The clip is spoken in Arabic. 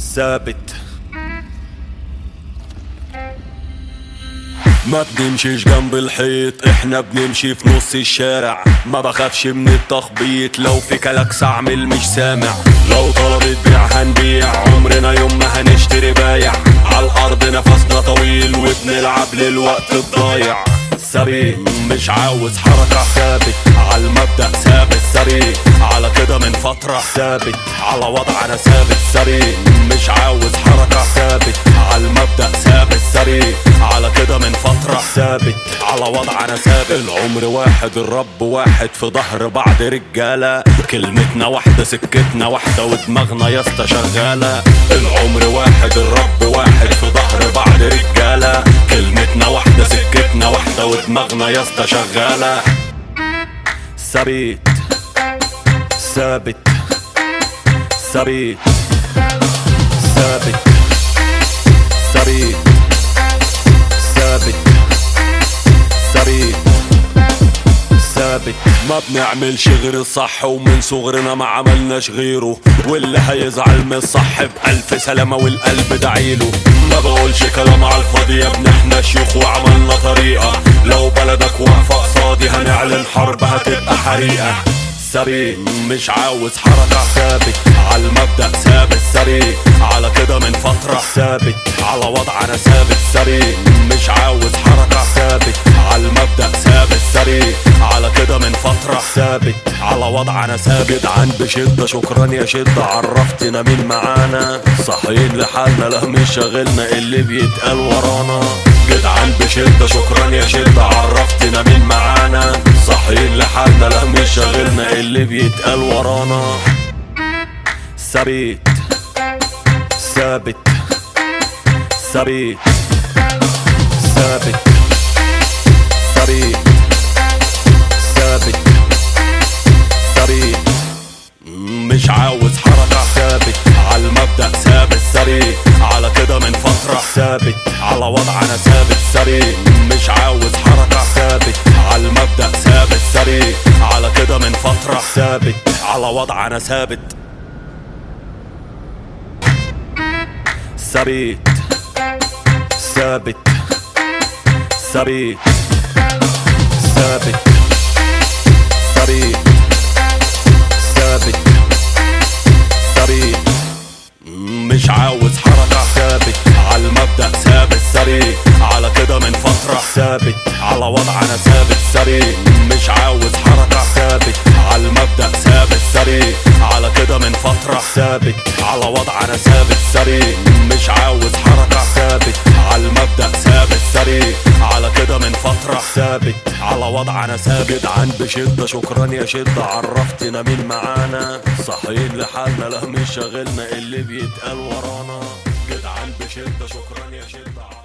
ثابت. ما بنمشيش جنب الحيط، احنا بنمشي في نص الشارع. ما بخافش من التخبيط، لو في كلاكس اعمل مش سامع. لو طلبت بيع هنبيع، عمرنا يوم ما هنشتري بايع. عالارض نفسنا طويل وبنلعب للوقت الضايع. ثابت مش عاوز حركة، ثابت عالمبدأ، ثابت سريع على كده من فترة. ثابت على وضع انا ثابت سريع، مش عاوز حركة. ثابت عالمبدأ، ثابت سريع على كده من فترة. ثابت على وضع انا ثابت. العمر واحد، الرب واحد، في ظهر بعض رجالة. كلمتنا واحدة، سكتنا واحدة، ودماغنا ياسطا شغالة. العمر واحد، الرب واحد، في ظهر بعض رجالة. كلمتنا واحدة، سكتنا واحدة، ودماغنا ياسطا شغالة. ثابت ثابت ثابت ثابت ثابت ثابت ثابت ثابت. ما بنعملش غير الصح، ومن صغرنا ما عملناش غيره. واللي هيزعل من الصح بألف سلامة والقلب دعيله. ما بقولش كلام على الفاضي يا ابن، احنا شيوخ وعملنا طريقة. لو بلدك واقفة قصادي هنعلن حرب، هتبقى حريقة. ثابت مش عاوز حركة، ثابت عالمبدأ، ثابت سريع على كده من فترة. ثابت على وضع انا ثابت سريع، مش عاوز حركة. ثابت عالمبدأ، ثابت سريع على كده من فترة. ثابت على وضع انا ثابت. جدعان بشدة، شكرا يا شدة، عرفتنا مين معانا. صاحيين لحالنا، لا مش شاغلنا اللي بيتقال ورانا. جدعان بشدة، شكرا يا شدة، عرفتنا مين معانا. صاحيين لحالنا، لا مش شاغلنا اللي بيتقال ورانا. ثابت ثابت ثابت ثابت ثابت ثابت ثابت مش عاوز حركة. ثابت عالمبدأ، ثابت سريع على كده من فترة. ثابت على وضع انا ثابت سريع، مش عاوز حركة. ثابت عالمبدأ، ثابت سريع على كده من فترة. ثابت على وضع انا ثابت. ثابت ثابت ثابت ثابت ثابت ثابت ثابت مش عاوز حركة. ثابت عالمبدأ، ثابت سريع على كده من فترة. ثابت على وضع انا ثابت سريع، مش عاوز حركة. ثابت عالمبدأ، ثابت سريع على كده من فترة. ثابت على وضع انا ثابت سريع، مش عاوز حركة. ثابت عالمبدأ، ثابت سريع على كده من فترة. ثابت على وضع انا ثابت. جدعان بشدة، شكرا يا شدة، عرفتنا مين معانا. صاحيين لحالنا، لا مش شاغلنا اللي بيتقال ورانا. جدعان بشدة، شكرا يا شدة.